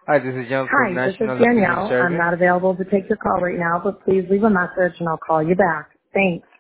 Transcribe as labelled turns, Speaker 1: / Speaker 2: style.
Speaker 1: Hi, this is John from
Speaker 2: Hi, this is
Speaker 1: National Latino
Speaker 2: Danielle. I'm
Speaker 1: Service.
Speaker 2: not available to take your call right now, but please leave a message and I'll call you back. Thanks.